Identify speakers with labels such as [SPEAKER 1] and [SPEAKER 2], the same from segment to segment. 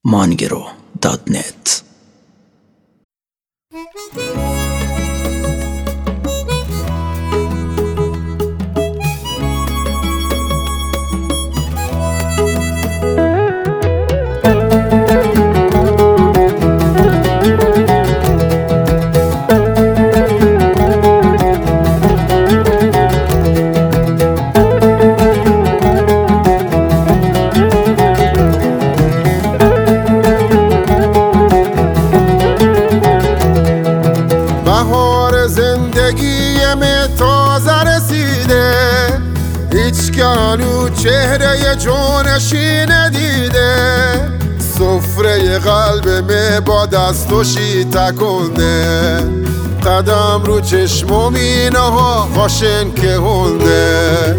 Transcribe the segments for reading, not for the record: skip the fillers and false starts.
[SPEAKER 1] mangero.net.
[SPEAKER 2] بهار زندگیم تازه رسیده، هیچ که هنو چهره جونشی ندیده. سفره قلبم با دستوشی تکونده، قدم رو چشم و مینه ها خوشن که هنده.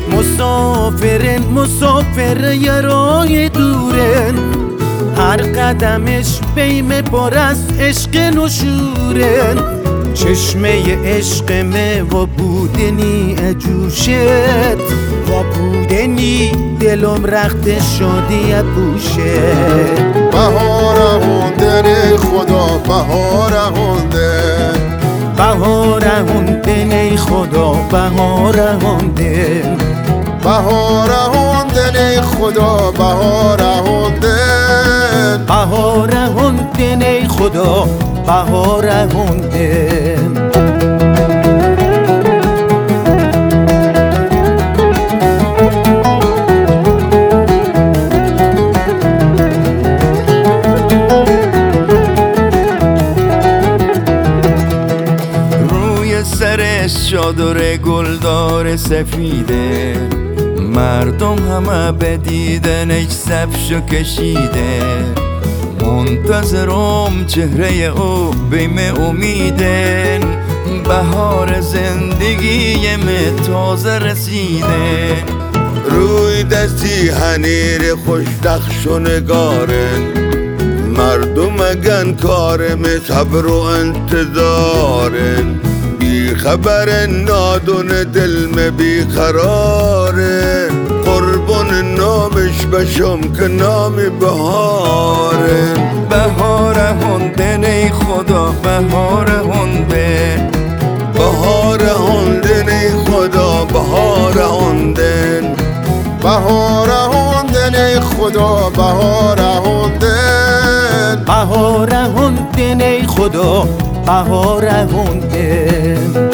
[SPEAKER 3] مسافر یه راه دورن، هر قدمش بیم پر از عشق نشورن. چشمه عشقمه و بودنی اجوشت، و بودنی دلم رخت شادی پوشه.
[SPEAKER 2] بهار هوندن خدا، بهار هوندن،
[SPEAKER 3] بهار هوندن ای خدا، بهار هوندن،
[SPEAKER 2] بهار هوندن ای خدا، بهار هوندن،
[SPEAKER 3] بهار هوندن ای خدا، بهار هوندن. روی سرش چادر گلدار سفیده، مردم همه به دیدنش صفشو کشیده. منتظرم چهره او بیم امیدن، بهار زندگیم تازه رسیده.
[SPEAKER 4] روی دستی هنیر خوشدخش و نگارن، مردم اگن کارم صبر و انتظارن. بی خبر نادون دلم بی قرارن، قربان نامش بشم که نام بهارن.
[SPEAKER 3] بهار هوندن ای خدا، بهار هوندن،
[SPEAKER 4] بهار هوندن ای خدا، بهار هوندن،
[SPEAKER 2] بهار هوندن ای خدا، بهار هوندن،
[SPEAKER 3] بهار هوندن ای خدا، بهار هوندن.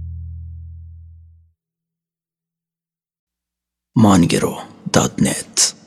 [SPEAKER 1] mangero.net.